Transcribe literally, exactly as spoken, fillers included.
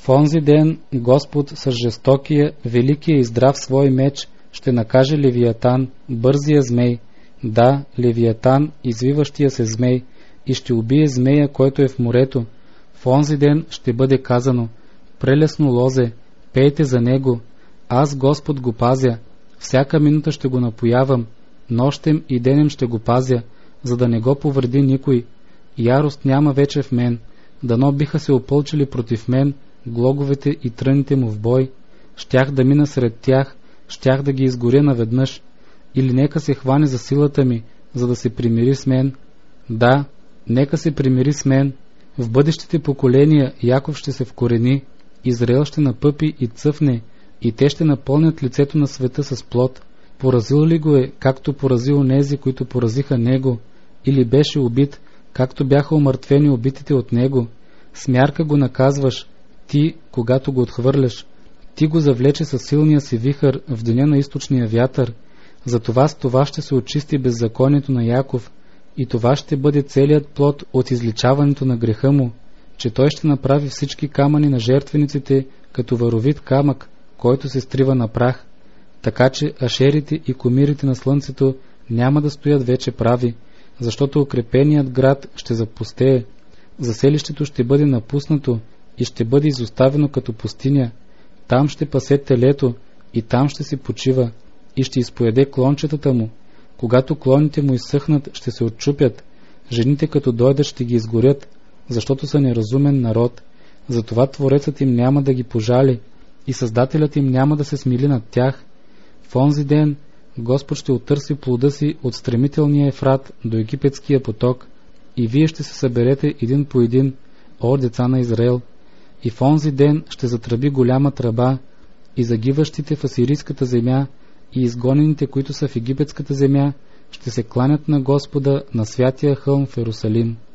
В онзи ден Господ с жестокия, великия и здрав свой меч ще накаже Левиатан, бързия змей, да, Левиатан, извиващия се змей, и ще убие змея, който е в морето. В онзи ден ще бъде казано: прелесно лозе, пейте за него, аз Господ го пазя, всяка минута ще го напоявам, нощем и денем ще го пазя, за да не го повреди никой. Ярост няма вече в мен, дано биха се опълчили против мен глоговете и тръните му в бой, щях да мина сред тях, щях да ги изгоря наведнъж, или нека се хване за силата ми, за да се примири с мен. Да, нека се примири с мен. В бъдещите поколения Яков ще се вкорени, Израел ще напъпи и цъфне, и те ще напълнят лицето на света с плод. Поразил ли го е, както порази онези, които поразиха него, или беше убит, както бяха умъртвени убитите от него? С мярка го наказваш, ти, когато го отхвърляш. Ти го завлече със силния си вихър в деня на източния вятър. Затова с това ще се очисти беззаконието на Яков, и това ще бъде целият плод от изличаването на греха му, че той ще направи всички камъни на жертвениците като варовит камък, който се стрива на прах. Така че ашерите и комирите на слънцето няма да стоят вече прави, защото укрепеният град ще запустее. Заселището ще бъде напуснато и ще бъде изоставено като пустиня. Там ще пасе телето и там ще се почива и ще изпоеде клончетата му. Когато клоните му изсъхнат, ще се отчупят. Жените като дойдат ще ги изгорят, защото са неразумен народ. Затова Творецът им няма да ги пожали и Създателят им няма да се смили над тях. В онзи ден Господ ще отърси плода си от стремителния Ефрат до египетския поток, и вие ще се съберете един по един, о деца на Израел. И в онзи ден ще затръби голяма тръба, и загиващите в асирийската земя и изгонените, които са в египетската земя, ще се кланят на Господа на святия хълм в Ерусалим.